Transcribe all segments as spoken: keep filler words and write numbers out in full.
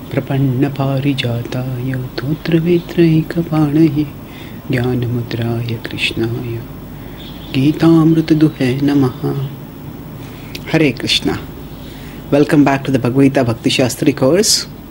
प्रपन्नपारिजाताय तोत्रवेत्रैकपाणये ज्ञानमुद्राय कृष्णाय गीतामृतदुहे नमः. Hare Krishna. Welcome back to the Bhagavad Gita Bhakti Shastri course.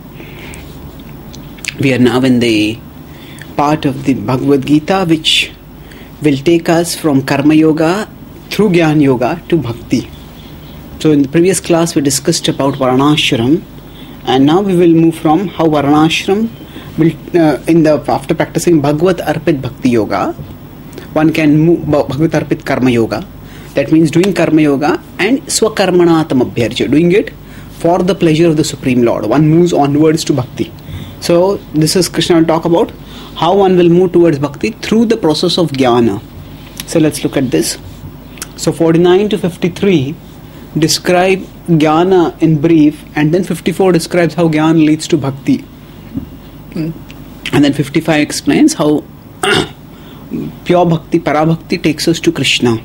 We are now in the part of the Bhagavad Gita which will take us from Karma Yoga through Jnana Yoga to Bhakti. So in the previous class we discussed about Varnashram, and now we will move from how Varnashram will, uh, in the after practicing Bhagavad Arpit Bhakti Yoga, one can move Bhagavad Arpit Karma Yoga. That means doing Karma Yoga and Swakarmanatam Abhyarcha, doing it for the pleasure of the Supreme Lord. One moves onwards to Bhakti. So this is Krishna will talk about how one will move towards Bhakti through the process of Jnana. So let's look at this. So forty-nine to fifty-three describe Jnana in brief, and then fifty-four describes how Jnana leads to Bhakti. And then fifty-five explains how pure Bhakti, Parabhakti takes us to Krishna.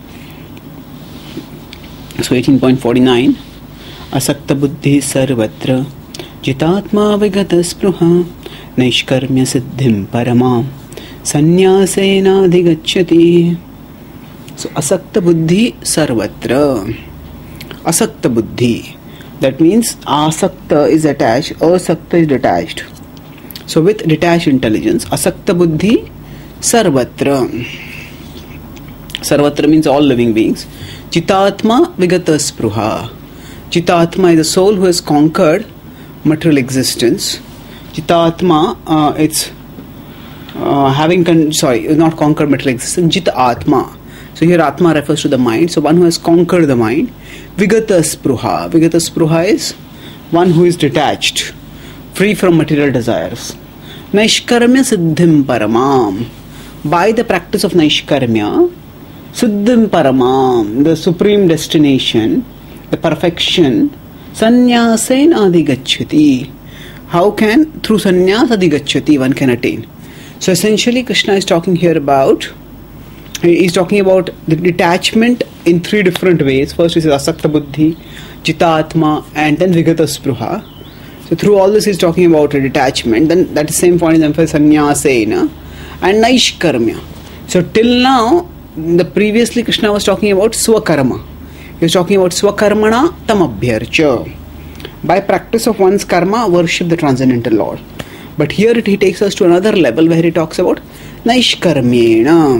So eighteen point forty-nine, Asakta buddhi sarvatra jitatma vigata spruha naishkarmya siddhim paramam sanyasena adhigacchati. So Asakta buddhi sarvatra. Asakta buddhi. That means Asakta is attached, Asakta is detached. So with detached intelligence, Asakta buddhi sarvatra. Sarvatra means all living beings. Chitatma vigata spruha. Chitatma is the soul who has conquered material existence. Chitatma, uh, it's uh, having, con- sorry, not conquered material existence, Jita Atma. So here Atma refers to the mind. So one who has conquered the mind. Vigata spruha. Vigata spruha is one who is detached, free from material desires. Naishkarmya siddhim paramam. By the practice of Naishkarmya, siddhim paramam, the supreme destination, the perfection, sanyasen adhigacchati. How can, through sannyas adhigacchati, one can attain? So essentially Krishna is talking here about He is talking about the detachment in three different ways. First he says Asakta Buddhi, Jitatma, and then Vigata Spruha. So through all this he is talking about a detachment. Then that same point is emphasized Sanyasena and Naishkarmya. So till now, the previously Krishna was talking about Swakarma. He was talking about Swakarmana Tamabhyarcha. By practice of one's karma, worship the transcendental Lord. But here it, he takes us to another level where he talks about Naishkarmyena.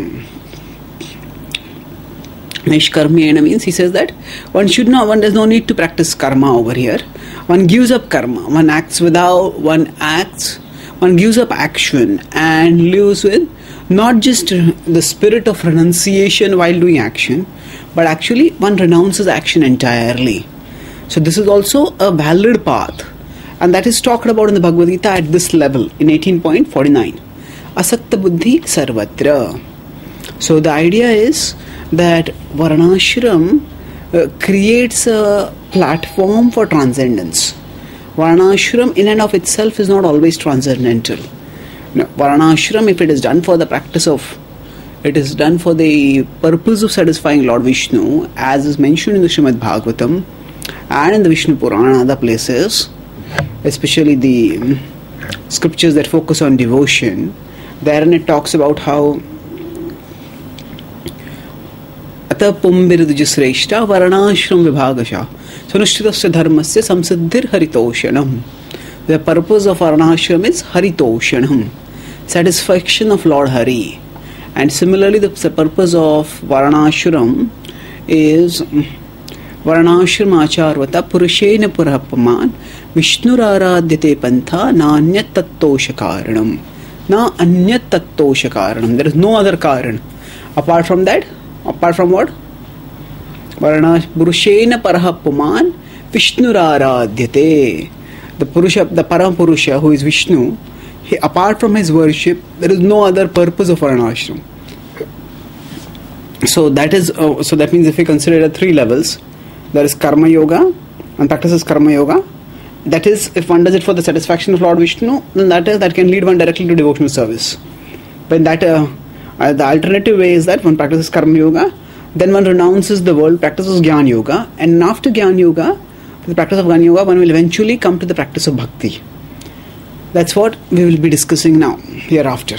Naishkarmyena means he says that one should not, one does no need to practice karma over here. One gives up karma. One acts without, one acts, one gives up action and lives with not just the spirit of renunciation while doing action, but actually one renounces action entirely. So this is also a valid path, and that is talked about in the Bhagavad Gita at this level in eighteen point forty-nine. Asakta buddhi sarvatra. So the idea is that Varnashram uh, creates a platform for transcendence. Varnashram in and of itself is not always transcendental. No, Varnashram, if it is done for the practice of, it is done for the purpose of satisfying Lord Vishnu, as is mentioned in the Srimad Bhagavatam and in the Vishnu Purana and other places, especially the um, scriptures that focus on devotion. Therein it talks about how Ata pumbirudjusreshta varnashram vibhagasha sunishritasya dharmasya samsiddhir haritoshanam. The purpose of varnashram is haritoshanam, satisfaction of Lord Hari. And similarly the purpose of varnashram is varnashram acharvata purushena purapaman vishnuraradhyate pantha na anyat tattosha karanam. Na anyat tattosha karanam. There is no other karan. Apart from that, apart from what? Varana Purushena Parahapuman Vishnuraradhyate. The Purusha, the Param-Purusha, who is Vishnu, he, apart from his worship, there is no other purpose of Varnashram. So that is, uh, so that means if we consider it at three levels, there is Karma Yoga, and practices Karma Yoga. That is, if one does it for the satisfaction of Lord Vishnu, then that is that can lead one directly to devotional service. When that uh, uh, the alternative way is that one practices Karma Yoga, then one renounces the world, practices Jnana Yoga, and after Jnana Yoga, the practice of Jnana Yoga, one will eventually come to the practice of Bhakti. That's what we will be discussing now, hereafter.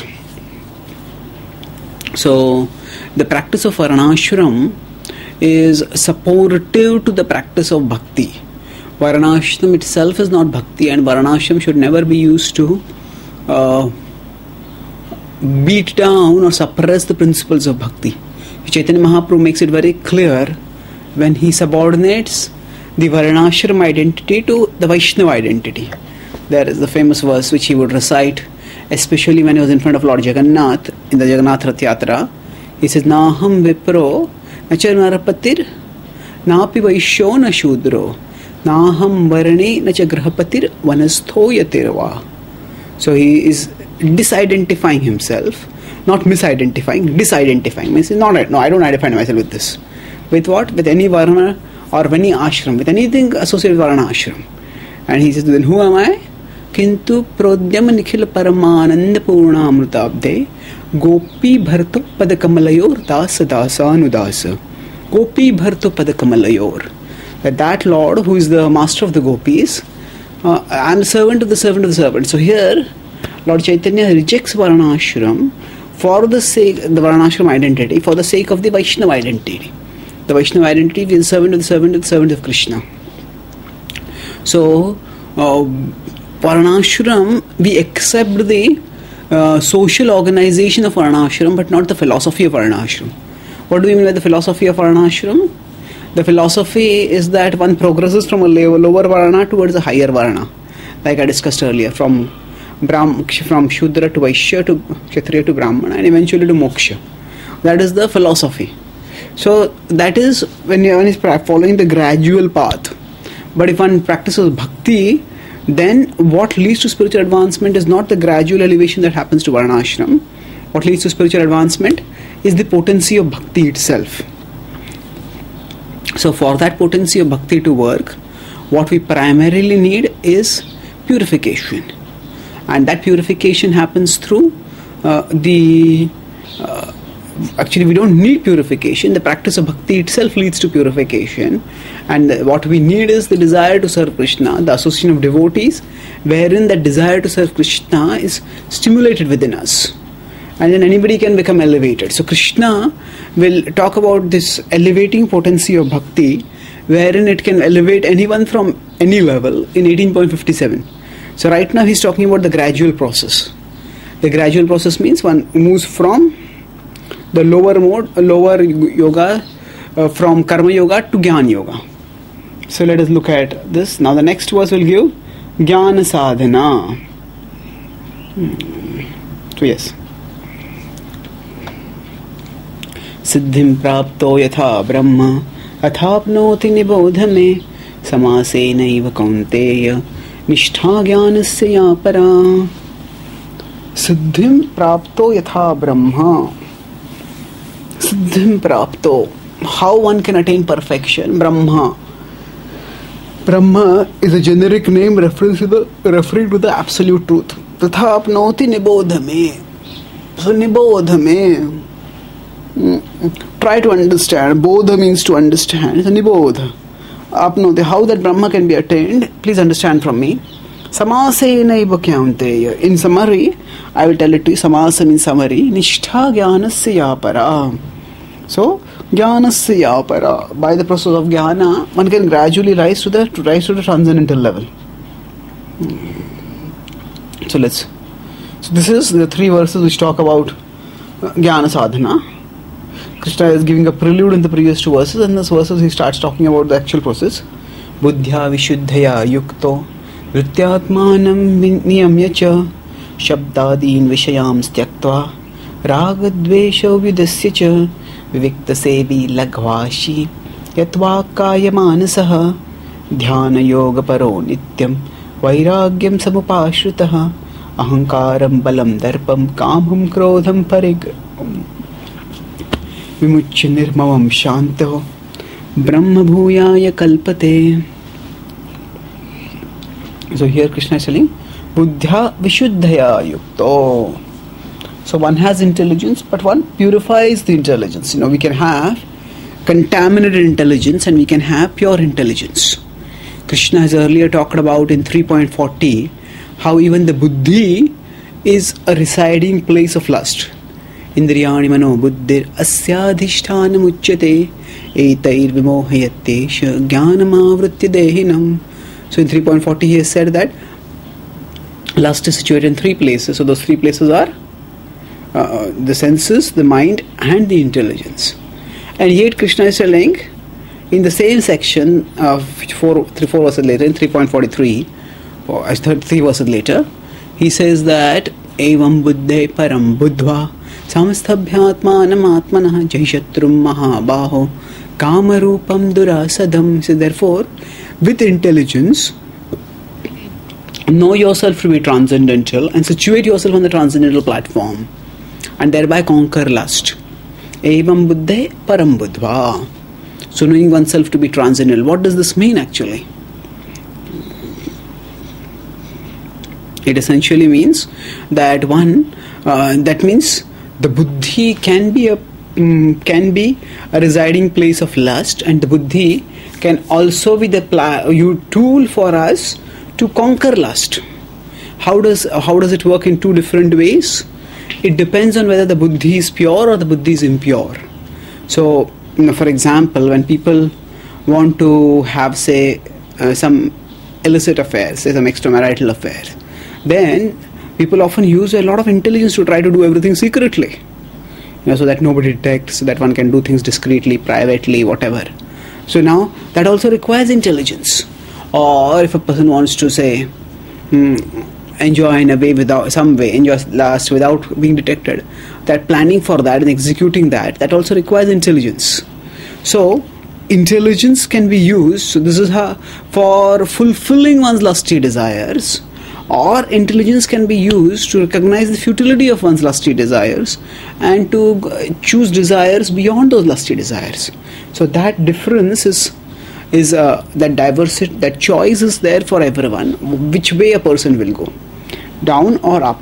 So, the practice of Varnashram is supportive to the practice of bhakti. Varnashram itself is not bhakti, and Varnashram should never be used to uh, beat down or suppress the principles of bhakti. Chaitanya Mahaprabhu makes it very clear when he subordinates the Varnashram identity to the Vaishnava identity. There is the famous verse which he would recite, especially when he was in front of Lord Jagannath in the Jagannath Rath Yatra. He says, Naham Vipro, Nachar Narapatir, Napi Vaishyo na Shudro, Naham Varane Nacha Grahapatir Vanastho Yatirva. So he is disidentifying himself, not misidentifying, disidentifying. Means not, no, I don't identify myself with this. With what? With any Varna or any ashram, with anything associated with Varna ashram. And he says, then who am I? Kintu prodhyam nikhil paramananda purna amrutabde gopi bharto padakamallayor dasa dasa anudasa. Gopi bharto padakamallayor. That that Lord who is the master of the gopis, uh, I am the servant of the servant of the servant. So here Lord Chaitanya rejects Varnashram for the sake, the Varnashram identity, for the sake of the Vaishnava identity. The Vaishnava identity is the servant of the servant of the servant of Krishna. So, uh, Varnashram, we accept the uh, social organization of Varnashram, but not the philosophy of Varnashram. What do we mean by the philosophy of Varnashram? The philosophy is that one progresses from a lower Varna towards a higher Varna, like I discussed earlier, from Brahm, from Shudra to Vaishya to Kshatriya to Brahmana, and eventually to Moksha. That is the philosophy. So that is when one is following the gradual path. But if one practices bhakti, then what leads to spiritual advancement is not the gradual elevation that happens to Varnashram. What leads to spiritual advancement is the potency of bhakti itself. So for that potency of bhakti to work, what we primarily need is purification. And that purification happens through uh, the... Uh, actually, we don't need purification. The practice of bhakti itself leads to purification. And what we need is the desire to serve Krishna, the association of devotees, wherein that desire to serve Krishna is stimulated within us. And then anybody can become elevated. So Krishna will talk about this elevating potency of bhakti, wherein it can elevate anyone from any level in eighteen point five seven. So right now he's talking about the gradual process. The gradual process means one moves from the lower mode, lower yoga, uh, from karma yoga to jnana yoga. So let us look at this. Now the next verse will give jnana sadhana. Hmm. So yes. Siddhim prapto yatha brahma athapnoti nibodhame samase naiva kaunteya nishtha jnanasya ya para. Siddhim prapto yatha brahma. Siddhim prapto. How one can attain perfection? Brahma. Brahma is a generic name referring to the, referring to the absolute truth. Tatha apnoti nibodhame. So nibodhame. Try to understand. Bodha means to understand. So nibodha. Apnoti. How that Brahma can be attained, please understand from me. Samasena iva kyaunteya. In summary, I will tell it to you. Samasa means summary. Nishtha jnanasya ya para. So, jnanasya ya para. By the process of jnana, one can gradually rise to the to rise to the transcendental level. So let's. So this is the three verses which talk about jnana sadhana. Krishna is giving a prelude in the previous two verses, and in this verses he starts talking about the actual process. Buddhya vishuddhaya yukto vrityatmanam niyamya cha shabdadin vishayam styaktva ragadvesha vidasya cha vivikta sevi lagvashi yatva kaya manasaha dhyana yoga paro nityam vairagyam samupashritaha ahankaram balam darpam kamam krodham parig vimuchya nirmavam shanto brahma bhuyaya kalpate. So here Krishna is telling buddhya vishuddhaya yukto. So one has intelligence, but one purifies the intelligence. You know, we can have contaminated intelligence and we can have pure intelligence. Krishna has earlier talked about in three point forty how even the buddhi is a residing place of lust. Indriyani mano buddhir asyadhishthana muchyate etair vimohayattesha jnanamavritya dehinam. So in three point forty he has said that lust is situated in three places. So those three places are uh, the senses, the mind and the intelligence. And yet Krishna is telling in the same section of four, three, four verses later, in three point forty-three, or three verses later, he says that evam buddhe param buddhva samasthabhyatmanam atmanah jaishatrum mahabaho kamarupam durasadam. So therefore, with intelligence, know yourself to be transcendental and situate yourself on the transcendental platform and thereby conquer lust. Evam buddhe param buddhva. So knowing oneself to be transcendental. What does this mean actually? It essentially means that one, uh, that means the buddhi can be a um, can be a residing place of lust, and the buddhi can also be the pla- you tool for us to conquer lust. How does how does it work in two different ways? It depends on whether the buddhi is pure or the buddhi is impure. So, you know, for example, when people want to have, say, uh, some illicit affairs, say some extramarital affair, then people often use a lot of intelligence to try to do everything secretly, you know, so that nobody detects, so that one can do things discreetly, privately, whatever. So now that also requires intelligence. Or if a person wants to say, hmm, enjoy in a way without some way, enjoy lust without being detected, that planning for that and executing that, that also requires intelligence. So intelligence can be used, so this is how, for fulfilling one's lusty desires, or intelligence can be used to recognize the futility of one's lusty desires and to choose desires beyond those lusty desires. So that difference is is uh, that diversity, that choice is there for everyone, which way a person will go, down or up.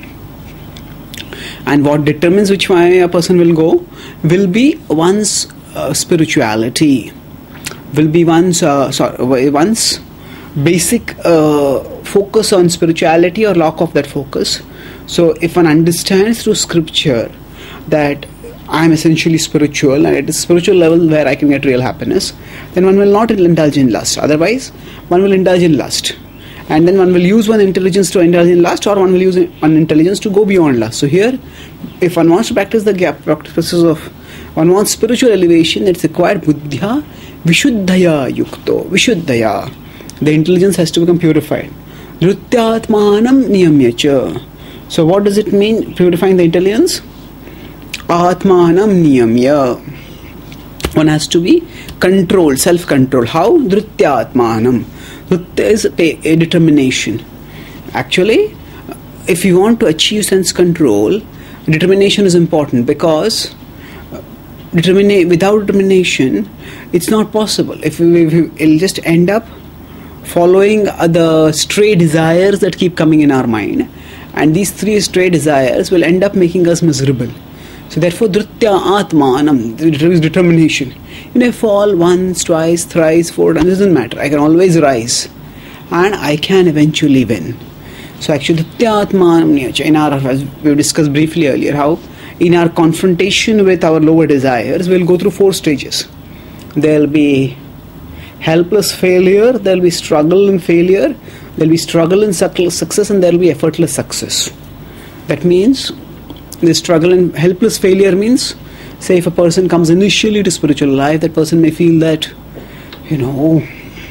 And what determines which way a person will go will be one's uh, spirituality, will be one's uh, sorry, one's basic uh, focus on spirituality or lack of that focus. So if one understands through scripture that I am essentially spiritual and at a spiritual level where I can get real happiness, then one will not indulge in lust. Otherwise, one will indulge in lust. And then one will use one intelligence to indulge in lust, or one will use one intelligence to go beyond lust. So here, if one wants to practice the gap practices of, one wants spiritual elevation, it's required buddhya vishuddhaya yukto, vishuddhaya. The intelligence has to become purified. Dhrutyatmanam niyamyacha. So what does it mean, purifying the intelligence? Atmanam niyamya. One has to be controlled, self-control. How? Dhrutyatmanam. Dhrutya is a, a determination. Actually, if you want to achieve sense control, determination is important, because determina- without determination, it's not possible. If we, if we, it'll just end up following the stray desires that keep coming in our mind, and these three stray desires will end up making us miserable. So therefore, Dhrutya Atmanam, there is determination. You may fall once, twice, thrice, four times, it doesn't matter. I can always rise, and I can eventually win. So actually, Dhrutya Atmanam, in our, as we discussed briefly earlier, how in our confrontation with our lower desires, we'll go through four stages. There'll be helpless failure, there'll be struggle and failure, there'll be struggle and success, and there'll be effortless success. That means the struggle and helpless failure means, say if a person comes initially to spiritual life, that person may feel that, you know,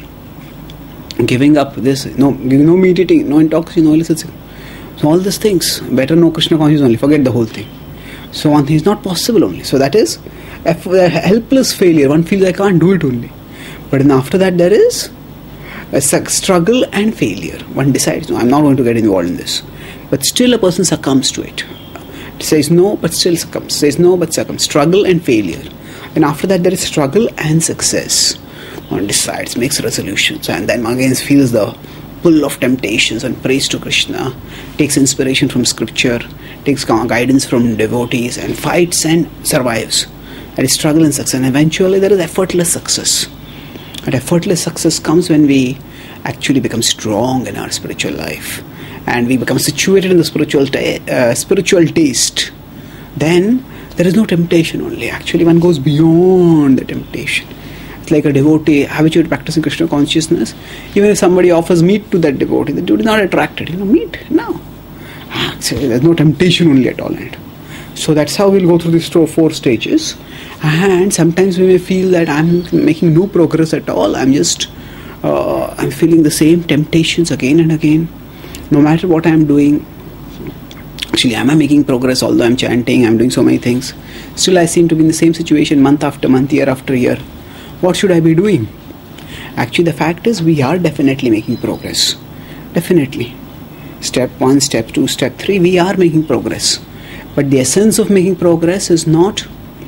giving up this, no, no meat eating, no intoxication, no illicit. So all these things, better know Krishna consciousness only, forget the whole thing. So one thing is not possible only. So that is a helpless failure, one feels I can't do it only. But then after that there is a struggle and failure. One decides, no, I'm not going to get involved in this. But still a person succumbs to it. Says no, but still succumbs. Says no, but succumbs. Struggle and failure. And after that there is struggle and success. One decides, makes resolutions, and then again feels the pull of temptations and prays to Krishna, takes inspiration from scripture, takes guidance from devotees, and fights and survives. That is struggle and success. And eventually there is effortless success. And effortless success comes when we actually become strong in our spiritual life. and we become situated in the spiritual ta- uh, spiritual taste, then there is no temptation only. Actually, one goes beyond the temptation. It's like a devotee habituated practicing Krishna consciousness. Even if somebody offers meat to that devotee, the devotee is not attracted. You know, meat? No. Actually, there's no temptation only at all in it. So that's how we'll go through these four stages. And sometimes we may feel that I'm making no progress at all. I'm just, uh, I'm feeling the same temptations again and again. No matter what I'm doing. Actually, am I making progress? Although I'm chanting, I'm doing so many things. Still, I seem to be in the same situation month after month, year after year. What should I be doing? Actually, the fact is we are definitely making progress. Definitely. Step one, step two, step three, we are making progress. But the essence of making progress is not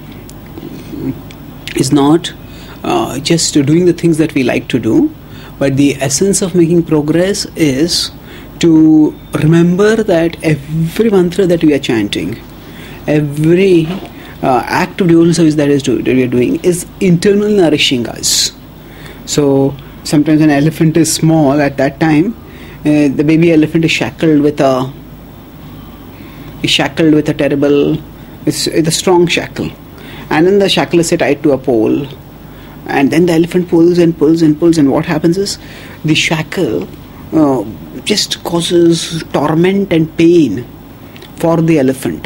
is not uh, just doing the things that we like to do, but the essence of making progress is to remember that every mantra that we are chanting, every uh, act of devotional service that is do, that we are doing is internally nourishing us. So sometimes an elephant is small, at that time uh, the baby elephant is shackled with a is shackled with a terrible, it's, it's a strong shackle, and then the shackle is tied to a pole, and then the elephant pulls and pulls and pulls, and what happens is the shackle uh, just causes torment and pain for the elephant,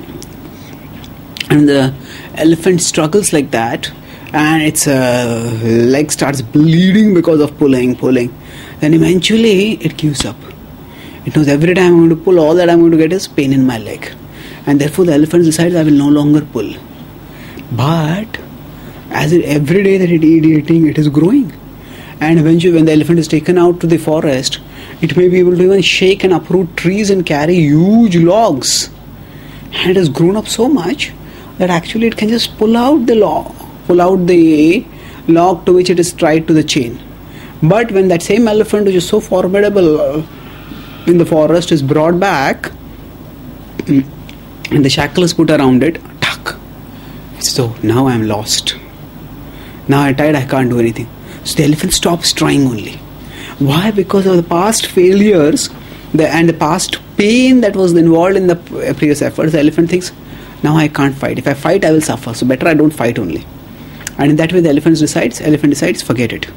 and the elephant struggles like that, and its uh, leg starts bleeding because of pulling pulling then eventually it gives up. It knows every time I'm going to pull, all that I'm going to get is pain in my leg, and therefore the elephant decides I will no longer pull. But as it, every day that it is eating, it is growing, and eventually when the elephant is taken out to the forest, it may be able to even shake and uproot trees and carry huge logs, and it has grown up so much that actually it can just pull out the log, pull out the log to which it is tied to the chain. But when that same elephant, which is so formidable uh, in the forest, is brought back and the shackle is put around it, tuck. So now I am lost. Now I'm tired, I can't do anything. So the elephant stops trying only. Why? Because of the past failures the, and the past pain that was involved in the previous efforts. The elephant thinks, now I can't fight. If I fight, I will suffer. So better I don't fight only. And in that way the elephant decides, elephant decides, forget it.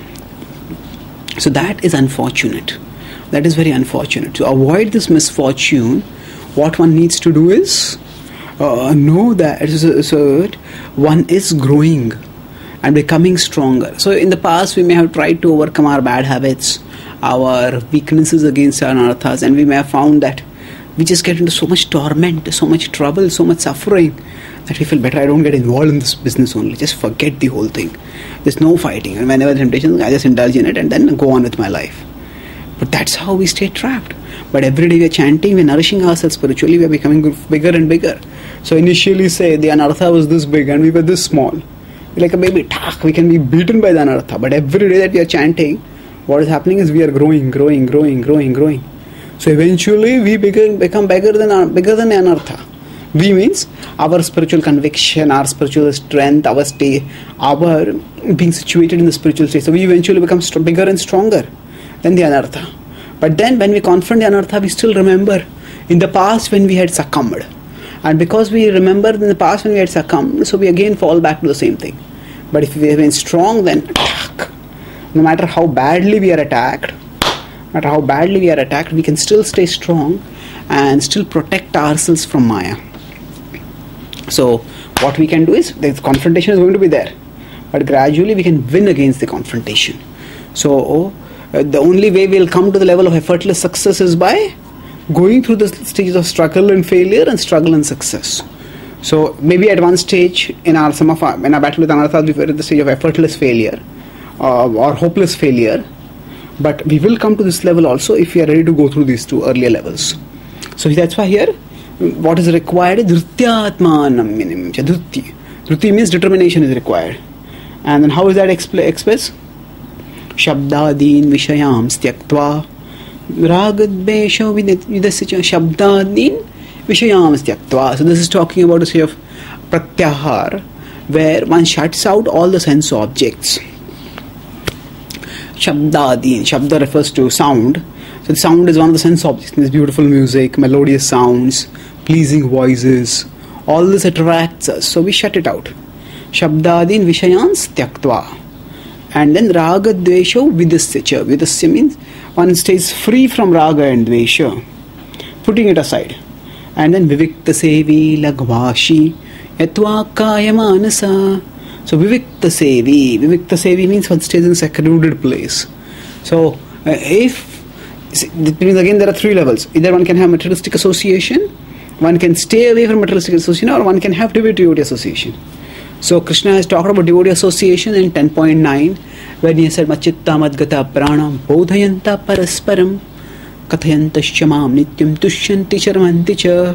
So that is unfortunate. That is very unfortunate. To avoid this misfortune, what one needs to do is uh, know that so, so one is growing and becoming stronger. So in the past we may have tried to overcome our bad habits, our weaknesses against our anarthas, and we may have found that we just get into so much torment, so much trouble, so much suffering, that we feel better I don't get involved in this business only. Just forget the whole thing. There's no fighting, and whenever the temptation, I just indulge in it and then go on with my life. But that's how we stay trapped. But every day we are chanting, we are nourishing ourselves spiritually, we are becoming bigger and bigger. So initially say the anartha was this big and we were this small. We're like a baby, tak, we can be beaten by the anartha. But every day that we are chanting, what is happening is we are growing, growing, growing, growing, growing. So eventually we become, become bigger than bigger than the anartha. We means our spiritual conviction, our spiritual strength, our stay, our being situated in the spiritual state. So we eventually become st- bigger and stronger than the anartha. But then when we confront the anartha, we still remember in the past when we had succumbed. And because we remember in the past when we had succumbed, so we again fall back to the same thing. But if we have been strong, then attack. No matter how badly we are attacked, no matter how badly we are attacked, we can still stay strong and still protect ourselves from Maya. So what we can do is, the confrontation is going to be there, but gradually we can win against the confrontation. So uh, the only way we will come to the level of effortless success is by going through the stages of struggle and failure and struggle and success. So maybe at one stage in our some of our in our battle with anarthas we were at the stage of effortless failure uh, or hopeless failure, but we will come to this level also if we are ready to go through these two earlier levels. So that's why here what is required is dhrutyatmanam minimum. Dhruti. Dhruti means determination is required. And then how is that expl- expressed? Shabdadin vishayam styaktva ragadbesho vidasya shabdadin vishayam styaktva. So this is talking about a state of pratyahar where one shuts out all the sense objects. Shabdadin. Shabda refers to sound. So the sound is one of the sense objects. There's beautiful music, melodious sounds, pleasing voices. All this attracts us, so we shut it out. Shabdadin Vishayans Tyaktva. And then Raga Dvesha Vidasya. Vidasya means one stays free from Raga and Dvesha, putting it aside. And then Vivikta Sevi Lagvashi Yatva Kaya Manasa. So Vivikta Sevi. Vivikta Sevi means one stays in a secluded place. So uh, if, it means again there are three levels. Either one can have materialistic association, one can stay away from materialistic association, or one can have devotee association. So Krishna has talked about devotee association in ten point nine, when he said Machitta Madgata Pranam Bodhayanta Parasparam Kathayantascha Mam Nityam Tushyanti Charmanti Cha.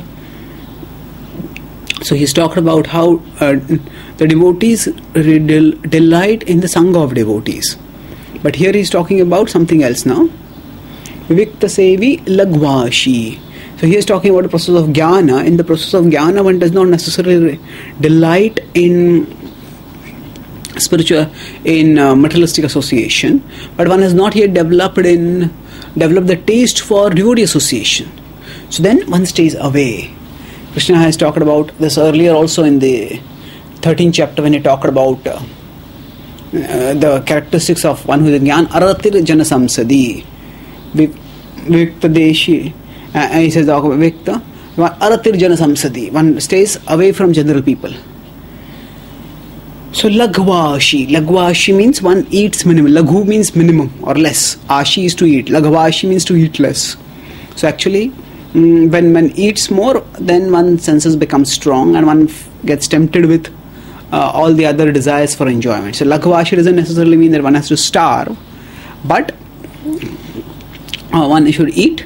So he's talked about how uh, the devotees del- delight in the Sangha of devotees. But here he's talking about something else now. Vivikta Sevi Lagvashi. So he is talking about the process of jnana. In the process of jnana, one does not necessarily delight in spiritual, in uh, materialistic association, but one has not yet developed in developed the taste for devotee association. So then one stays away. Krishna has talked about this earlier also in the thirteenth chapter when he talked about uh, uh, the characteristics of one who is in jnana. Aratir jana samsadi, vivikta deshi. And he says, Vikta, Aratir Jana Samsadi, one stays away from general people. So Lagvashi, Lagvashi means one eats minimum. Laghu means minimum or less. Ashi is to eat. Lagvashi means to eat less. So actually, mm, when one eats more, then one's senses become strong and one f- gets tempted with uh, all the other desires for enjoyment. So Lagvashi doesn't necessarily mean that one has to starve, but uh, one should eat.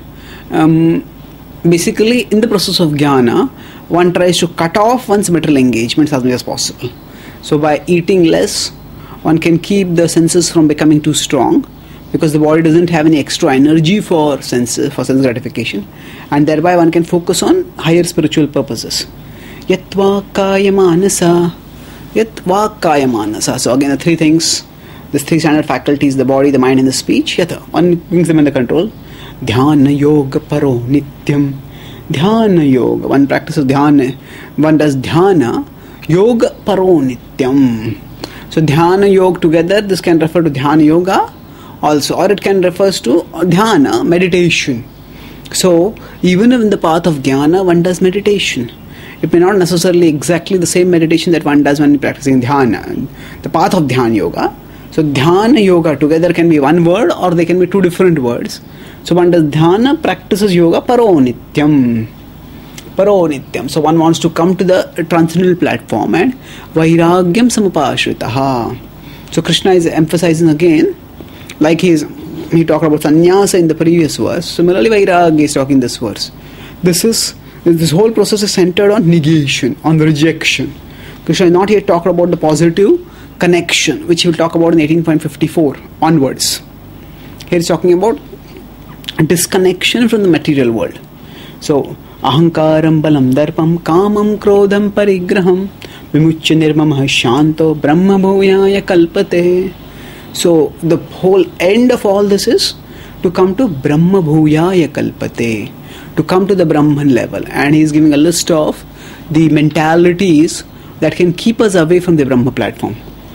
Um, basically, in the process of jnana, one tries to cut off one's material engagements as much as possible. So by eating less, one can keep the senses from becoming too strong, because the body doesn't have any extra energy for senses, for sense gratification, and thereby one can focus on higher spiritual purposes. Yatva kaya manasa, yatva kaya manasa. So again, the three things, the three standard faculties: the body, the mind, and the speech. Yata, one brings them under control. Dhyana yoga paro nityam. Dhyana yoga. One practices dhyana. One does dhyana yoga paro nityam. So dhyana yoga together, this can refer to dhyana yoga also, or it can refer to dhyana, meditation. So even in the path of jnana, one does meditation. It may not necessarily exactly the same meditation that one does when practicing dhyana. The path of dhyana yoga. So dhyana yoga together can be one word or they can be two different words. So one does dhyana, practices yoga, paro nityam. Paro nityam. So one wants to come to the transcendental platform and vairagyam samupashritaha. So Krishna is emphasizing again, like he's, he talked about sannyasa in the previous verse. Similarly, vairagya is talking in this verse. This is, this whole process is centered on negation, on the rejection. Krishna has not yet talked about the positive connection, which he will talk about in eighteen point fifty-four onwards. Here he's talking about disconnection from the material world. So, ahankaram balam darpam kamam krodham parigraham vimuchya nirmamah shanto brahma bhuyaya kalpate. So, the whole end of all this is to come to brahma bhuyaya kalpate, to come to the Brahman level. And he is giving a list of the mentalities that can keep us away from the Brahma platform.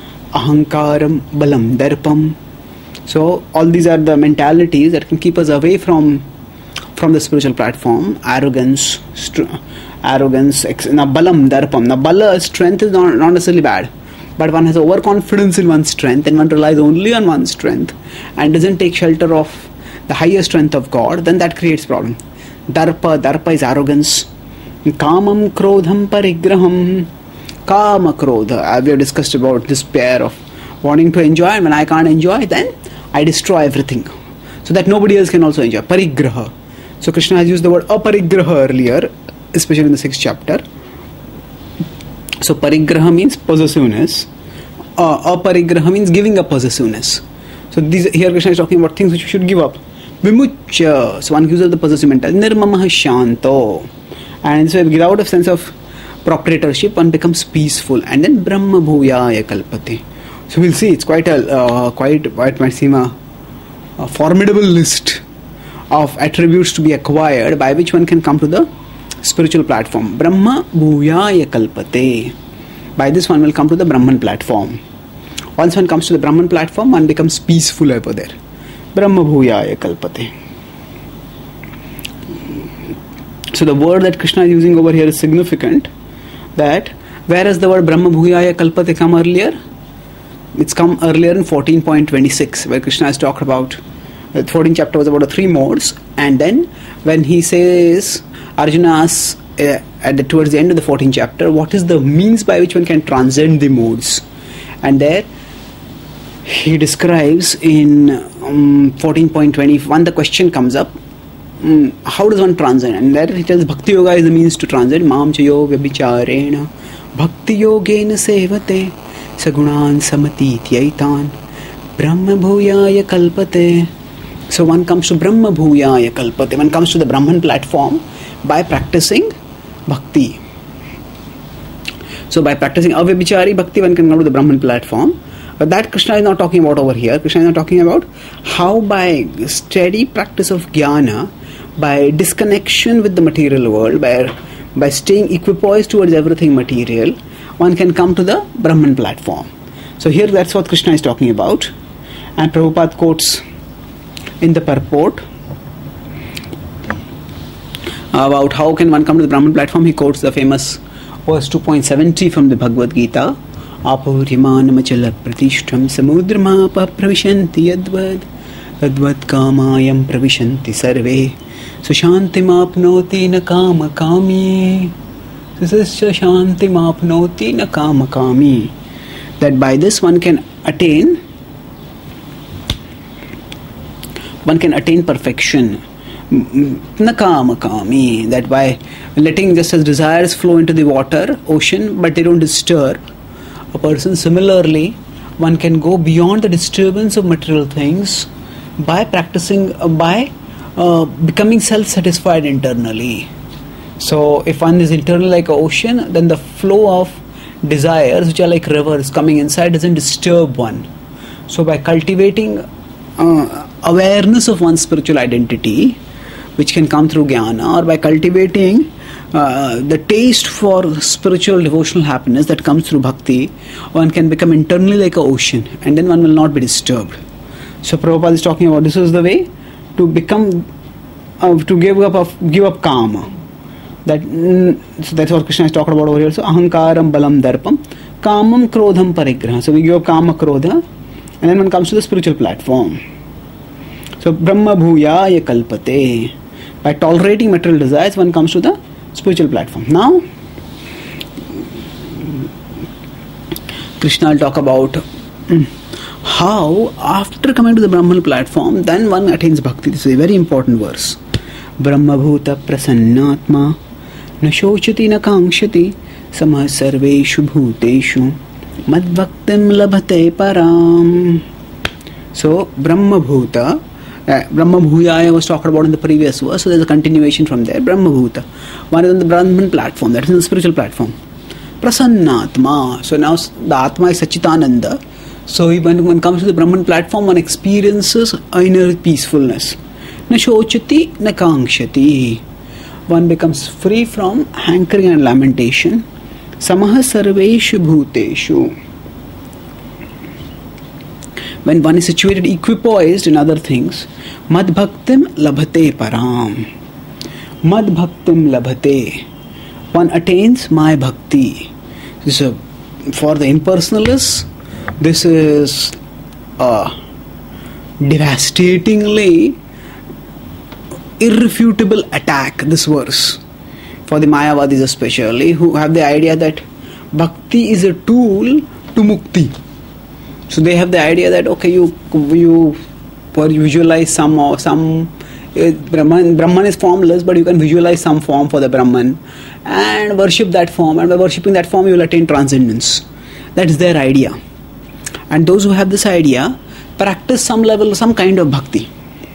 Ahankaram balam darpam. So all these are the mentalities that can keep us away from from the spiritual platform. Arrogance, str- arrogance, ex- na balam darpam. Na bala, strength is not, not necessarily bad, but one has overconfidence in one's strength and one relies only on one's strength and doesn't take shelter of the higher strength of God. Then that creates problem. Darpa, darpa is arrogance. Kamam krodham parigraham. Kama krodha. We have discussed about this pair of wanting to enjoy, and when I can't enjoy, then I destroy everything, so that nobody else can also enjoy. Parigraha. So Krishna has used the word aparigraha earlier, especially in the sixth chapter. So parigraha means possessiveness. Uh, aparigraha means giving up possessiveness. So these, here Krishna is talking about things which you should give up. Vimuchya. So one gives up the possessive mentality. Nirmamah shanto. And so without a sense of proprietorship, one becomes peaceful. And then Brahma bhuyaya kalpate. So we'll see, it's quite a, uh, quite, it might seem a a formidable list of attributes to be acquired by which one can come to the spiritual platform. Brahma bhuyaya kalpate. By this one will come to the Brahman platform. Once one comes to the Brahman platform, one becomes peaceful over there. Brahma bhuyaya kalpate. So the word that Krishna is using over here is significant, that whereas the word Brahma bhuyaya kalpate come earlier, it's come earlier in fourteen point twenty-six, where Krishna has talked about, the fourteenth chapter was about the three modes, and then when he says, Arjuna asks uh, at the, towards the end of the fourteenth chapter, what is the means by which one can transcend the modes? And there he describes in um, fourteen point twenty-one, the question comes up, um, how does one transcend? And there he tells Bhakti Yoga is the means to transcend. Mam chayo vyabhicharena Bhakti Yogena sevate Sagunan samati tyaitan Brahma bhuyaya kalpate. So one comes to Brahma bhuyaya kalpate. One comes to the Brahman platform by practicing bhakti. So by practicing avyabhichari bhakti, one can come to the Brahman platform. But that Krishna is not talking about over here. Krishna is not talking about how by steady practice of jnana, by disconnection with the material world, by, by staying equipoised towards everything material, one can come to the Brahman platform. So here that's what Krishna is talking about. And Prabhupada quotes in the purport about how can one come to the Brahman platform. He quotes the famous verse two point seventy from the Bhagavad Gita. Apurimanam achala pratishtham samudramapa pravishanti yadvad tadvad kamayam pravishanti sarve sushantimapnoti na kama kami. This is sushantimapnoti na kama kami. That by this one can attain one can attain perfection. Nakama kami, that by letting just as desires flow into the water, ocean, but they don't disturb a person. Similarly, one can go beyond the disturbance of material things by practicing, uh, by uh, becoming self-satisfied internally. So, if one is internally like an ocean, then the flow of desires, which are like rivers coming inside, doesn't disturb one. So, by cultivating uh, awareness of one's spiritual identity, which can come through jnana, or by cultivating uh, the taste for spiritual devotional happiness that comes through bhakti, one can become internally like an ocean, and then one will not be disturbed. So Prabhupada is talking about this is the way to become, uh, to give up of, give up kama. That mm, so that's what Krishna is talking about over here. So ahankaram balam darpam kamam krodham parigraha. So we give up kama krodha, and then one comes to the spiritual platform. So Brahma bhuyaya kalpate. By tolerating material desires, one comes to the spiritual platform. Now, Krishna will talk about mm, how after coming to the Brahman platform, then one attains bhakti. This is a very important verse. Brahma bhuta prasannatma na shochati na kankshati samah sarveshu bhuteshu madbhaktim labhate param. So Brahma bhuta, Uh, Brahma Bhuyaya was talked about in the previous verse, so there's a continuation from there. Brahma Bhuta. One is on the Brahman platform, that is in the spiritual platform. Prasannatma. So now the Atma is Sachitananda. So when one comes to the Brahman platform, one experiences inner peacefulness. Na shochati, na kankshati. One becomes free from hankering and lamentation. Samaha sarveshu bhuteshu. When one is situated equipoised in other things, mad bhaktim labhate param. Mad bhaktim labhate. One attains my bhakti. This is a, for the impersonalists, this is a devastatingly irrefutable attack, this verse. For the Mayavadis especially, who have the idea that bhakti is a tool to mukti. So they have the idea that okay, you you visualize some or some uh, Brahman. Brahman is formless, but you can visualize some form for the Brahman and worship that form. And by worshipping that form, you will attain transcendence. That is their idea. And those who have this idea practice some level, some kind of bhakti.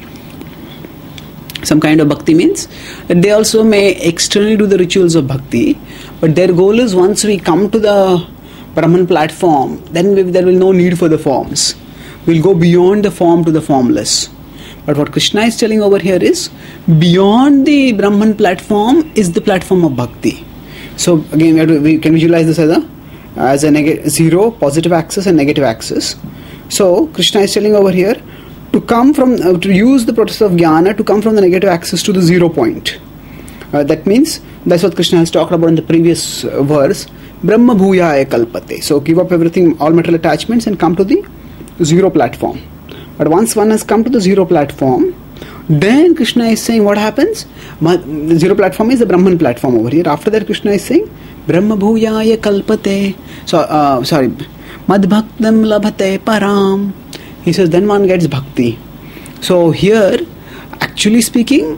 Some kind of bhakti means that they also may externally do the rituals of bhakti, but their goal is once we come to the Brahman platform, then we, there will no need for the forms. We'll go beyond the form to the formless. But what Krishna is telling over here is, beyond the Brahman platform is the platform of bhakti. So again, we, have to, we can visualize this as a, as a neg- zero, positive axis and negative axis. So Krishna is telling over here, to come from, uh, to use the process of jnana to come from the negative axis to the zero point. Uh, that means, that's what Krishna has talked about in the previous uh, verse, Brahma bhuyaya kalpate. So give up everything, all material attachments, and come to the zero platform. But once one has come to the zero platform, then Krishna is saying what happens? The zero platform is the Brahman platform over here. After that, Krishna is saying Brahma bhuyaya kalpate. So, uh, sorry, mad bhaktam labhate param. He says then one gets bhakti. So here, actually speaking,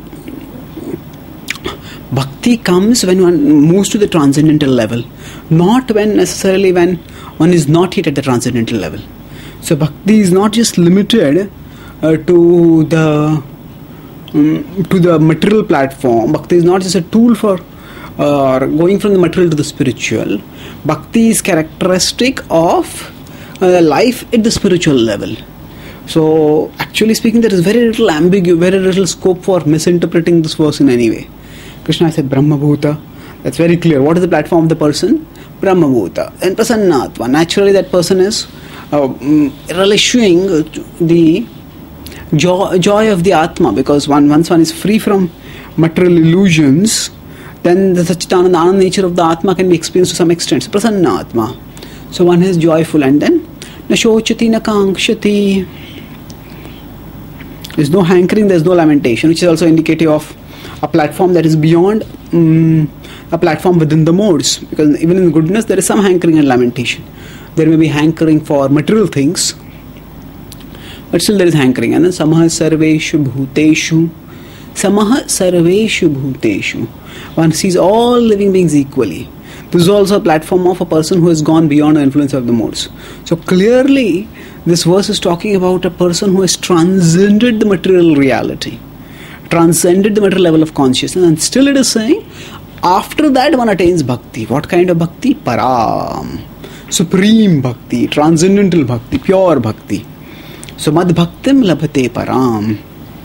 bhakti comes when one moves to the transcendental level, not when necessarily when one is not yet at the transcendental level. So bhakti is not just limited uh, to the um, to the material platform. Bhakti is not just a tool for uh, going from the material to the spiritual. Bhakti is characteristic of uh, life at the spiritual level. So actually speaking, there is very little ambiguity, very little scope for misinterpreting this verse in any way. Krishna said Brahma Bhuta. That's very clear. What is the platform of the person? Brahma Bhuta. And Prasannatva. Naturally that person is uh, relishing the joy, joy of the Atma, because one, once one is free from material illusions, then the Satchitananda Anand nature of the Atma can be experienced to some extent. So Prasannatma. So one is joyful, and then na shochati na kankshati. There is no hankering, there is no lamentation, which is also indicative of a platform that is beyond um, a platform within the modes. Because even in goodness, there is some hankering and lamentation. There may be hankering for material things, but still there is hankering. And then samaha sarveshu bhuteshu. Samaha sarveshu bhuteshu. One sees all living beings equally. This is also a platform of a person who has gone beyond the influence of the modes. So clearly, this verse is talking about a person who has transcended the material reality, transcended the material level of consciousness, and still it is saying, after that one attains bhakti. What kind of bhakti? Param. Supreme bhakti, transcendental bhakti, pure bhakti. So mad bhaktim labhate param.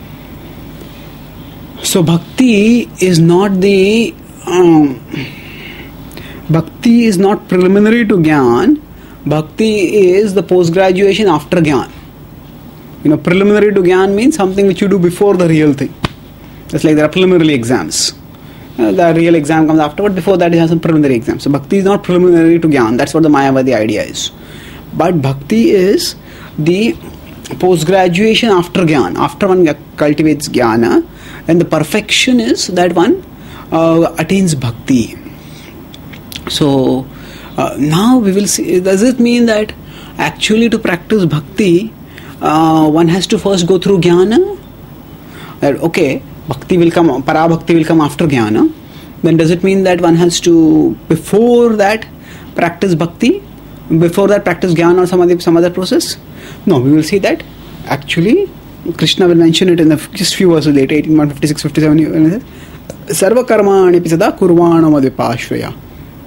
So bhakti is not the... Um, Bhakti is not preliminary to Gyan. Bhakti is the post-graduation after Gyan. You know, preliminary to Gyan means something which you do before the real thing. It's like there are preliminary exams. Uh, the real exam comes after, but before that you have some preliminary exams. So Bhakti is not preliminary to Gyan. That's what the Mayavadi idea is. But Bhakti is the post-graduation after Gyan. After one cultivates Jnana, and the perfection is that one uh, attains Bhakti. So uh, now we will see, does it mean that actually to practice bhakti uh, one has to first go through jnana? That okay, bhakti will come, para bhakti will come after jnana. Then does it mean that one has to before that practice bhakti, before that practice jnana or some other, some other process? No, we will see that actually Krishna will mention it in the just few verses later, eighteen, one fifty-six, fifty-seven. Sarva karmani pisada kurvana madhipashvaya.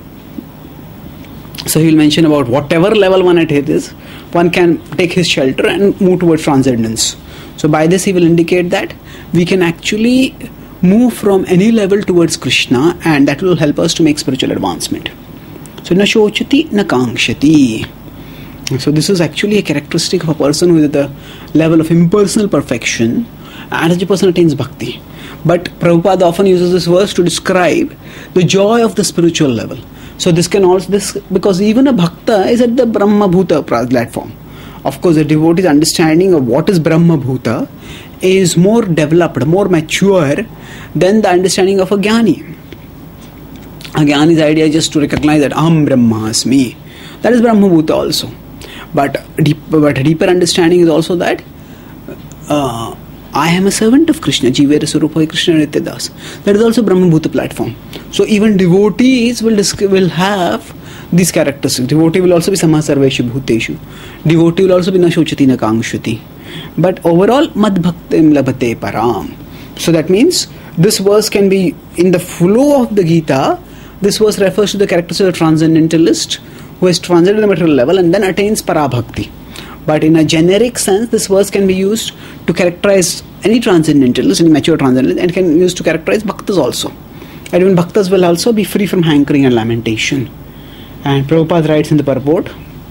So he will mention about whatever level one at is, one can take his shelter and move towards transcendence. So by this he will indicate that we can actually move from any level towards Krishna, and that will help us to make spiritual advancement. So na shochati na kankshati. So this is actually a characteristic of a person who is at the level of impersonal perfection, and such a person attains bhakti. But Prabhupada often uses this verse to describe the joy of the spiritual level. So this can also, this because even a bhakta is at the Brahma Bhuta platform. Of course, the devotee's understanding of what is Brahma Bhuta is more developed, more mature than the understanding of a jnani. A jnani's idea is just to recognize that Aham Brahmasmi. That is Brahma Bhuta also. But, deep, but a deeper understanding is also that uh, I am a servant of Krishna, Jivera Swarupa Krishna Nityadas. That is also Brahma Bhuta platform. So even devotees will disc- will have these characteristics. Devotee will also be Samaha Sarveshu Bhuteshu. Devotee will also be Nashochati na Kankshati. But overall, Mad Bhaktim Labhate Param. So that means this verse can be, in the flow of the Gita, this verse refers to the characteristics of a transcendentalist who has transcended the material level and then attains Parabhakti. But in a generic sense, this verse can be used to characterize any transcendentalist, any mature transcendentalist, and can be used to characterize bhaktas also. And even bhaktas will also be free from hankering and lamentation. And Prabhupada writes in the purport,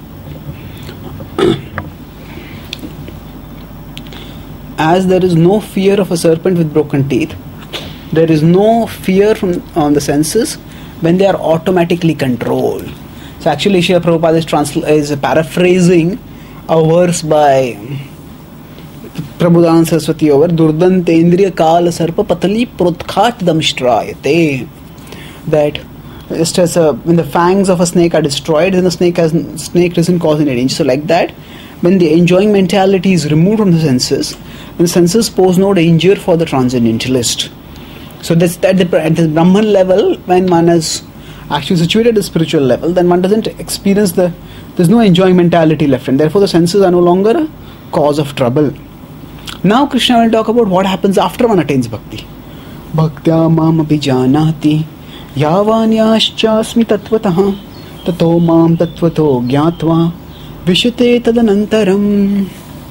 as there is no fear of a serpent with broken teeth, there is no fear from on the senses when they are automatically controlled. So actually, Srila Prabhupada is, transl- is paraphrasing a verse by Prabhupada Saraswati over Durdante Indriya Kala Sarpa Patali Protkhat Damishtrayate. That just as a, when the fangs of a snake are destroyed, then the snake has snake doesn't cause any danger. So like that, when the enjoying mentality is removed from the senses, the senses pose no danger for the transcendentalist. So that's at the, at the Brahman level, when one is actually situated at the spiritual level, then one doesn't experience the, there's no enjoying mentality left, and therefore the senses are no longer a cause of trouble. Now Krishna will talk about what happens after one attains bhakti. Bhaktya mam abhijanati yavanyaschasmi tatvatah tato mam tatvato gyatva vishate tadanantaram.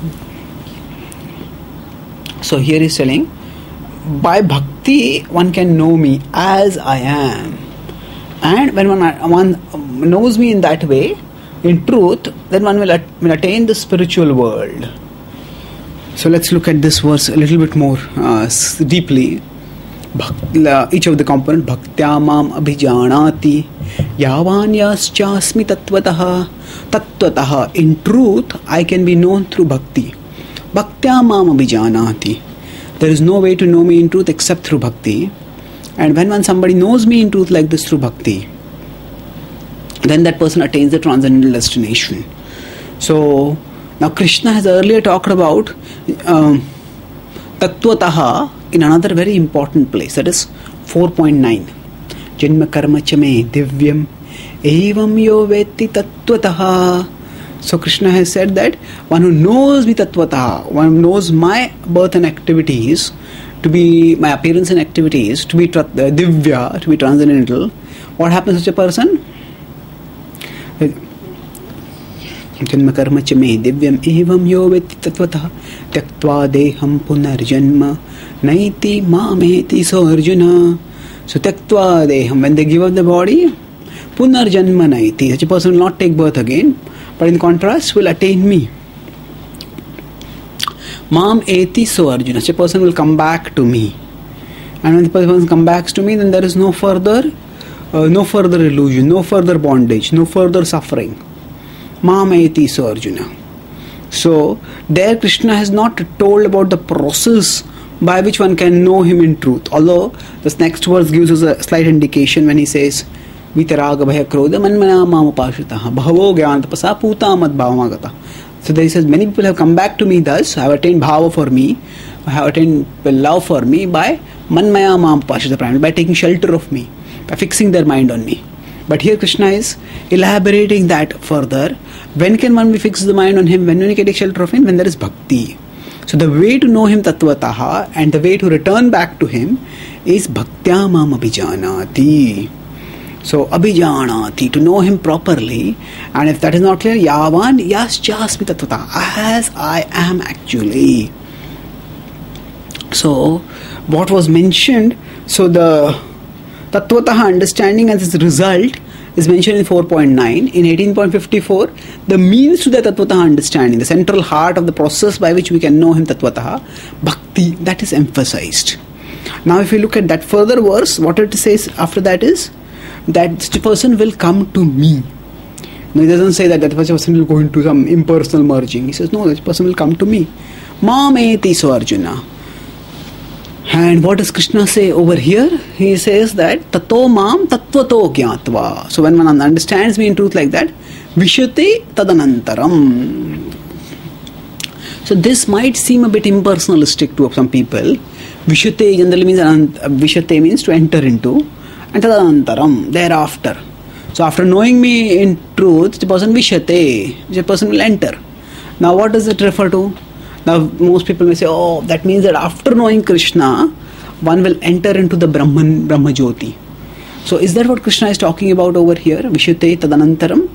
So here he's telling, by bhakti one can know me as I am, and when one, one knows me in that way, in truth, then one will, at, will attain the spiritual world. So let's look at this verse a little bit more uh, deeply. Each of the components, bhaktya mam abhijanati yavanyaschasmi tatvatah tatvatah. In truth, I can be known through bhakti. Bhaktya mam abhijanati. There is no way to know me in truth except through bhakti. And when one somebody knows me in truth like this through bhakti, then that person attains the transcendental destination. So now Krishna has earlier talked about um, Tattvataha in another very important place, that is four point nine. Janma karma chame divyam evam yo veti tattvataha. So Krishna has said that one who knows me tattvataha, one who knows my birth and activities, to be my appearance and activities, to be tra- divya, to be transcendental, what happens to such a person? Janma karma chame divyam evam yo veti tatvatah tyaktva deham punarjanma naiti mameti so arjuna. So tyaktva deham, when they give up the body, punarjanma naiti, such a person will not take birth again, but in contrast will attain me. Mam eti so arjuna, such a person will come back to me. And when the person comes back to me, then there is no further uh, no further illusion, no further bondage, no further suffering. Mam eti so arjuna. So there Krishna has not told about the process by which one can know him in truth. Although this next verse gives us a slight indication when he says Vitaraga bhaya krodha manmana mamapashitaha bhavo gyantapasa puta mad bhavamagata. So there he says many people have come back to me thus, have attained bhava for me, have attained love for me by manmaya mamapashita, by taking shelter of me, by fixing their mind on me. But here Krishna is elaborating that further. When can one be fix the mind on him? When we can take shelter of him? When there is bhakti. So the way to know him tattvataha and the way to return back to him is bhaktya mam abhijanati. So abhijanati, to know him properly. And if that is not clear, yavan yaschasmi tattvataha, as I am actually. So what was mentioned, so the Tattvataha understanding as its result is mentioned in four point nine. In eighteen point fifty-four, the means to the Tattvataha understanding, the central heart of the process by which we can know him Tattvataha, bhakti, that is emphasized. Now if we look at that further verse, what it says after that is that such a person will come to me. No, it doesn't say that that person will go into some impersonal merging. He says, no, that person will come to me. Mameti so Arjuna. And what does Krishna say over here? He says that tato mam tattvato gyatva. So when one understands me in truth like that, vishate tadanantaram. So this might seem a bit impersonalistic to some people. Vishate generally means vishate means to enter into, and tadanantaram, thereafter. So after knowing me in truth, the person vishate, the person will enter. Now what does it refer to? Now most people may say, oh, that means that after knowing Krishna, one will enter into the Brahman, Brahma Jyoti. So is that what Krishna is talking about over here? Vishate tadanantaram.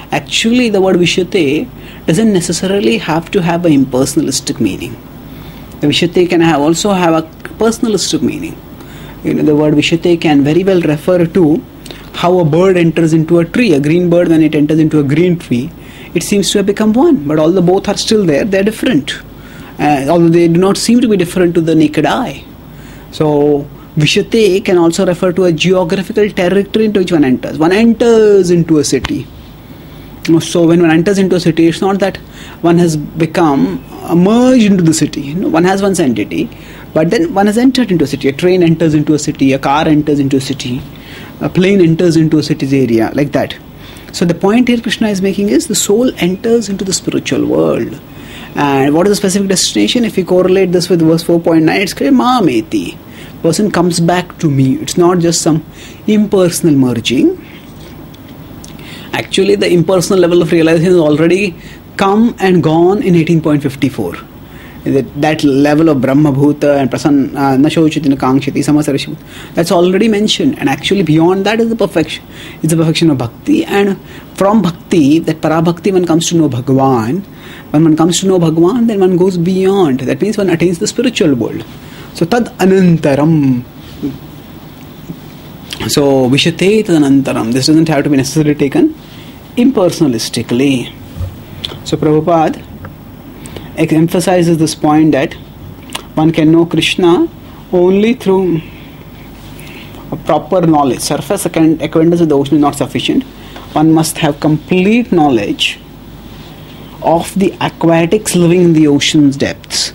Actually, the word Vishyate doesn't necessarily have to have an impersonalistic meaning. The Vishyate can have also have a personalistic meaning. You know, the word Vishyate can very well refer to how a bird enters into a tree. A green bird, when it enters into a green tree, it seems to have become one. But although both are still there, they are different. Uh, although they do not seem to be different to the naked eye. So, Vishyate can also refer to a geographical territory into which one enters. One enters into a city. So, when one enters into a city, it's not that one has become merged into the city. You know, one has one's entity, but then one has entered into a city. A train enters into a city, a car enters into a city, a plane enters into a city's area, like that. So, the point here Krishna is making is the soul enters into the spiritual world. And what is the specific destination? If we correlate this with verse four point nine, it's called Mameti. Person comes back to me. It's not just some impersonal merging. Actually, the impersonal level of realization has already come and gone in eighteen point fifty-four. That, that level of Brahma Bhuta and Prasanna Nashochitina Kankshiti Samasarishit, that's already mentioned. And actually, beyond that is the perfection. It's the perfection of Bhakti. And from Bhakti, that Parabhakti, one comes to know Bhagavan. When one comes to know Bhagavan, then one goes beyond. That means one attains the spiritual world. So, tad anantaram. So, Vishyate tad anantaram. This doesn't have to be necessarily taken impersonalistically. So, Prabhupada emphasizes this point that one can know Krishna only through a proper knowledge. Surface acquaintance with the ocean is not sufficient. One must have complete knowledge of the aquatics living in the ocean's depths.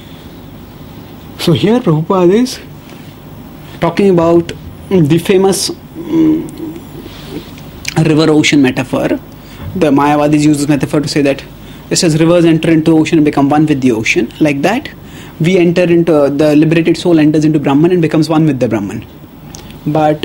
So here Prabhupada is talking about the famous um, river-ocean metaphor. The Mayavadis use this metaphor to say that just as rivers enter into the ocean and become one with the ocean, like that, we enter into, uh, the liberated soul enters into Brahman and becomes one with the Brahman. But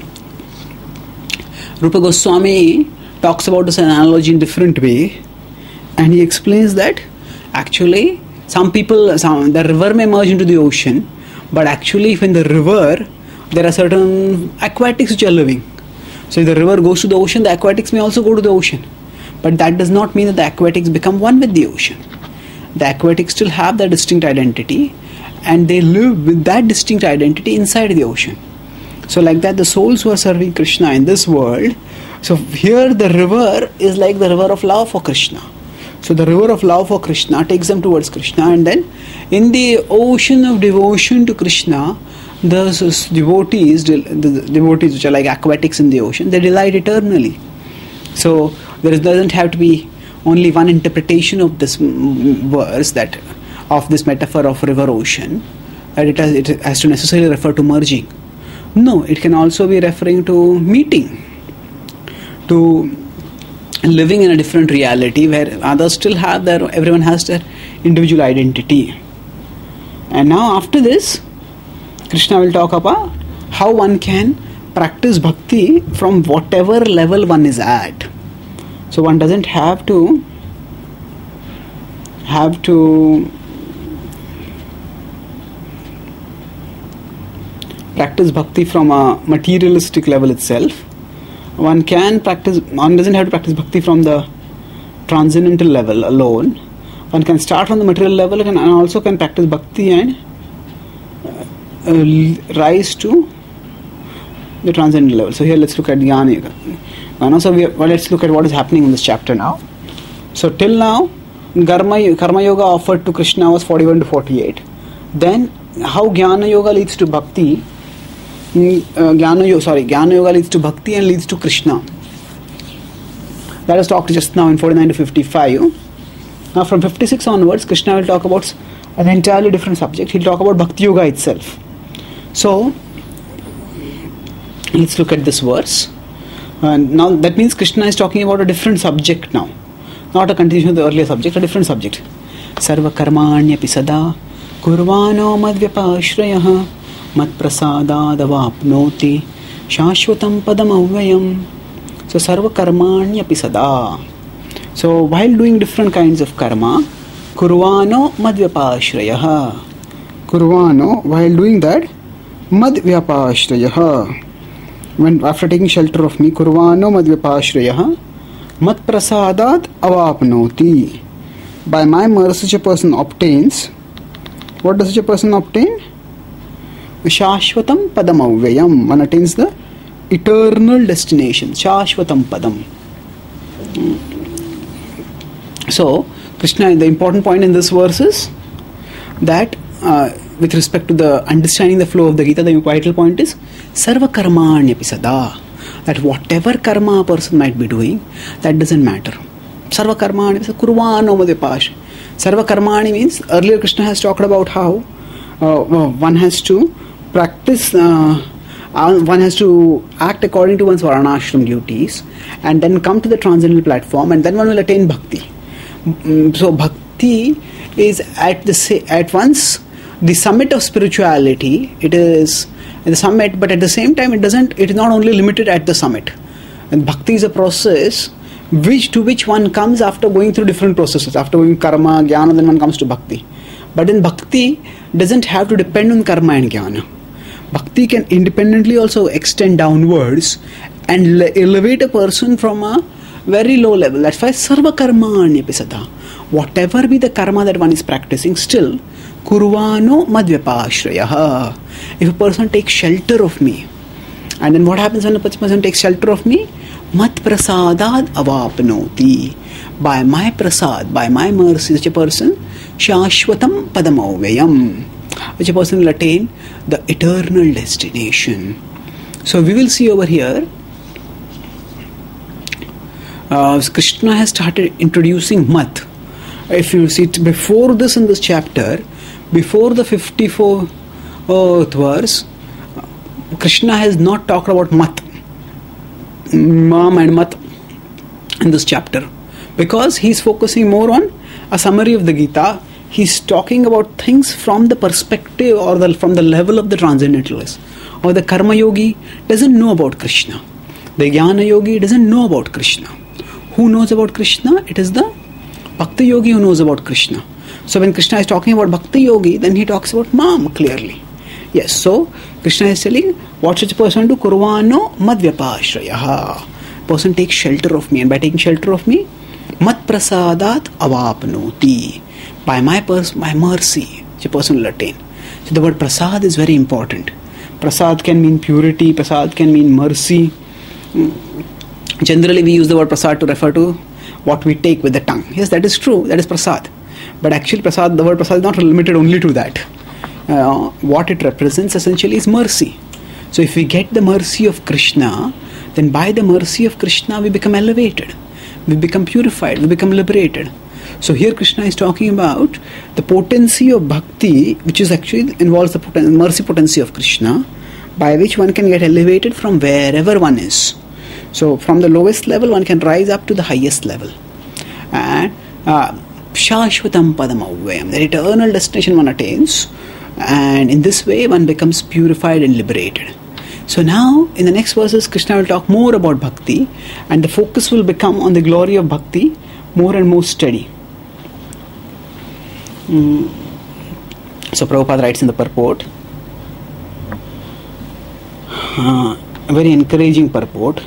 Rupa Goswami talks about this analogy in different way, and he explains that actually some people, some, the river may merge into the ocean, but actually if in the river there are certain aquatics which are living. So if the river goes to the ocean, the aquatics may also go to the ocean. But that does not mean that the aquatics become one with the ocean. The aquatics still have their distinct identity, and they live with that distinct identity inside the ocean. So like that, the souls who are serving Krishna in this world, so here the river is like the river of love for Krishna. So the river of love for Krishna takes them towards Krishna, and then in the ocean of devotion to Krishna, the devotees, the devotees which are like aquatics in the ocean, they delight eternally. So there doesn't have to be only one interpretation of this verse, that of this metaphor of river ocean, that it has, it has to necessarily refer to merging. No, it can also be referring to meeting, to living in a different reality where others still have their, everyone has their individual identity. And now after this, Krishna will talk about how one can practice bhakti from whatever level one is at. So one doesn't have to have to practice bhakti from a materialistic level itself. One can practice, one doesn't have to practice bhakti from the transcendental level alone. One can start from the material level and also can practice bhakti and uh, rise to the transcendental level. So here let's look at Jnana Yoga. Now, so we are, well, let's look at what is happening in this chapter now. So till now, Karma, Karma Yoga offered to Krishna was forty-one to forty-eight. Then how Jnana Yoga leads to bhakti, uh, Jnana Yoga, sorry, Jnana Yoga leads to bhakti and leads to Krishna. That is talked just now in forty-nine to fifty-five. Now from fifty-six onwards, Krishna will talk about an entirely different subject. He'll talk about Bhakti Yoga itself. So let's look at this verse. Uh, now that means Krishna is talking about a different subject now. Not a continuation of the earlier subject, a different subject. Sarva karmanyapi sada kurvano madvyapashrayah matprasadadavapnoti shashvatam padam avyayam. So sarva karmanyapi sada. So while doing different kinds of karma, kurvano madvyapashrayah. Kurvano, while doing that, madvyapashrayah. When after taking shelter of me, kurvano madvyapashrayah Mat prasadat avapnoti. By my mercy such a person obtains. What does such a person obtain? Shashvatam padam avyayam. One attains the eternal destination. Shashvatam padam. So, Krishna, the important point in this verse is that uh, with respect to the understanding the flow of the Gita, the vital point is sarva karmanyapi sada. That whatever karma a person might be doing, that doesn't matter. Sarva karmani is kurvano madhyapash. Sarva karmani means, earlier Krishna has talked about how uh, one has to practice, uh, one has to act according to one's varnashram duties and then come to the transcendental platform and then one will attain bhakti. So bhakti is at the at once the summit of spirituality. It is the summit, but at the same time it doesn't. It is not only limited at the summit. And bhakti is a process which to which one comes after going through different processes. After going karma, jnana, then one comes to bhakti. But in bhakti doesn't have to depend on karma and jnana. Bhakti can independently also extend downwards and elevate a person from a very low level. That's why sarva karmanyaphi sada. Whatever be the karma that one is practicing, still kurvano madhyapashrayah. If a person takes shelter of me, and then what happens when a person takes shelter of me? Mat prasadad avapnoti. By my prasad, by my mercy, such a person shashvatam padamavyayam. Such a person will attain the eternal destination. So we will see over here, Uh, Krishna has started introducing mat. If you see it before this in this chapter, before the fifty-fourth verse, Krishna has not talked about mat, mam and mat in this chapter, because he is focusing more on a summary of the Gita. He is talking about things from the perspective or the, from the level of the transcendentalist. Or the karma yogi doesn't know about Krishna. The jnana yogi doesn't know about Krishna. Who knows about Krishna? It is the bhakti yogi who knows about Krishna. So when Krishna is talking about bhakti yogi, then he talks about mam clearly. Yes, so Krishna is telling, what should a person do? Kurvano madhyapashrayah. Person takes shelter of me, and by taking shelter of me, mat prasadat avapnoti. By my pers- my mercy, a person will attain. So the word prasad is very important. Prasad can mean purity, prasad can mean mercy. Generally we use the word prasad to refer to what we take with the tongue. Yes, that is true, that is prasad. But actually prasad, the word prasad is not limited only to that. Uh, what it represents essentially is mercy. So if we get the mercy of Krishna, then by the mercy of Krishna we become elevated, we become purified, we become liberated. So here Krishna is talking about the potency of bhakti, which is actually involves the poten- mercy potency of Krishna, by which one can get elevated from wherever one is. So from the lowest level one can rise up to the highest level. And Shashvatam padam avyayam, the eternal destination one attains, and in this way one becomes purified and liberated. So now in the next verses Krishna will talk more about bhakti, and the focus will become on the glory of bhakti more and more steady. Mm. So Prabhupada writes in the purport, uh, a very encouraging purport.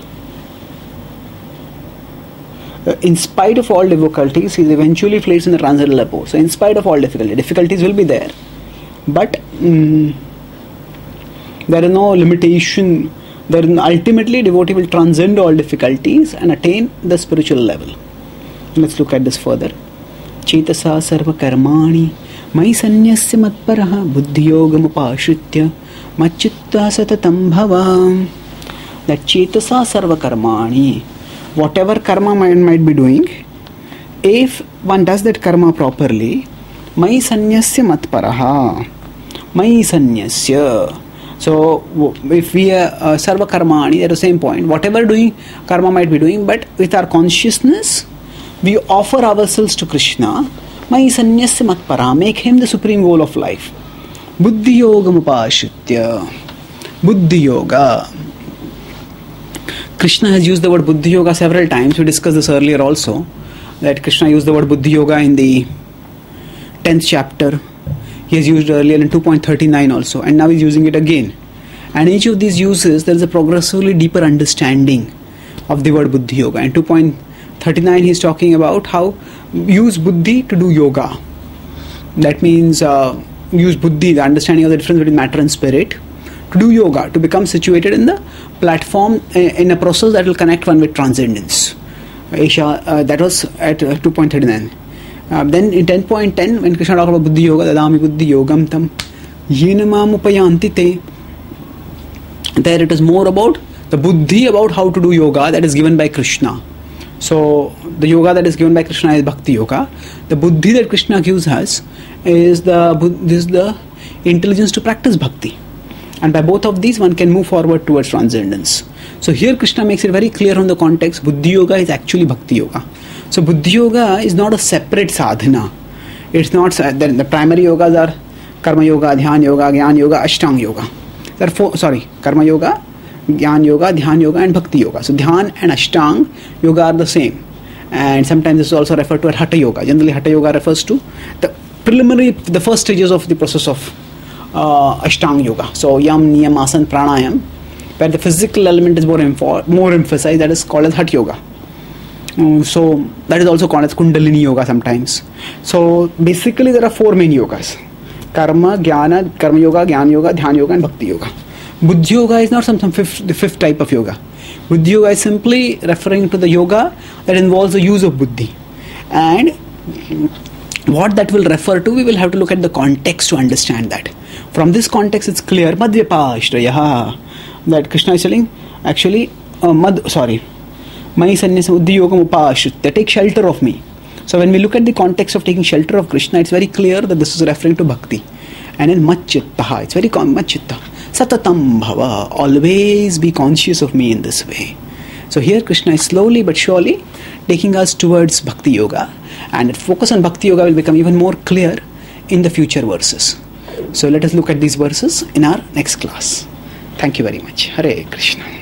Uh, in spite of all difficulties, he eventually placed in the transcendental abode. So in spite of all difficulty, difficulties will be there, but um, there is no limitation. There is, ultimately devotee will transcend all difficulties and attain the spiritual level. Let's look at this further. Chetasa sarva karmani mai sanyasya matparaha buddhiyogam upashritya machitta satatam bhava. That chetasa sarva karmani, whatever karma man might be doing, if one does that karma properly, mai sanyasya matparaha, mai sanyasya. So if we are uh, sarva karmani, at the same point, whatever doing karma might be doing, but with our consciousness we offer ourselves to Krishna. Mai sanyasya matpara, make him the supreme goal of life. Buddhi yoga upashritya. Buddhi yoga. Krishna has used the word Buddhi yoga several times. We discussed this earlier also, that Krishna used the word Buddhi yoga in the tenth chapter. He has used earlier in two point thirty-nine also, and now he is using it again. And each of these uses, there is a progressively deeper understanding of the word Buddhi yoga. In two point thirty-nine he's talking about how use buddhi to do yoga. That means uh, use buddhi, the understanding of the difference between matter and spirit, to do yoga, to become situated in the platform uh, in a process that will connect one with transcendence. Aisha, uh, that was at uh, two point three nine. Uh, then in ten point ten, when Krishna talked about buddhi yoga, dadami buddhi yogam tam yenamam upayanti te, there it is more about the buddhi about how to do yoga that is given by Krishna. So the yoga that is given by Krishna is bhakti yoga. The buddhi that Krishna gives us is the this is the intelligence to practice bhakti. And by both of these, one can move forward towards transcendence. So here Krishna makes it very clear on the context. Buddhi yoga is actually bhakti yoga. So buddhi yoga is not a separate sadhana. It's not the, the primary yogas are karma yoga, dhyan yoga, gyan yoga, ashtanga yoga. There are four. Sorry, karma yoga, Gyan Yoga, Dhyan Yoga and Bhakti Yoga. So Dhyan and Ashtang Yoga are the same. And sometimes this is also referred to as Hatha Yoga. Generally Hatha Yoga refers to the preliminary, the first stages of the process of uh, Ashtang Yoga. So Yam, Niyam, Asana, Pranayam, where the physical element is more, emph- more emphasized, that is called as Hatha Yoga. Um, so that is also called as Kundalini Yoga sometimes. So basically there are four main yogas. Karma, Jnana, Karma Yoga, Gyan Yoga, Dhyan Yoga and Bhakti Yoga. Buddhi Yoga is not some, some fifth, the fifth type of yoga. Buddhi Yoga is simply referring to the yoga that involves the use of buddhi. And what that will refer to, we will have to look at the context to understand that. From this context, it's clear, Madhyapashraya, that Krishna is telling, actually, uh, mad, sorry, Mai Sanyasa Buddhi Yogam Upashritya, take shelter of me. So when we look at the context of taking shelter of Krishna, it's very clear that this is referring to bhakti. And in Machittaha, it's very common, Machitta. Satatam bhava, always be conscious of me in this way. So here Krishna is slowly but surely taking us towards Bhakti Yoga, and the focus on Bhakti Yoga will become even more clear in the future verses. So let us look at these verses in our next class. Thank you very much. Hare Krishna.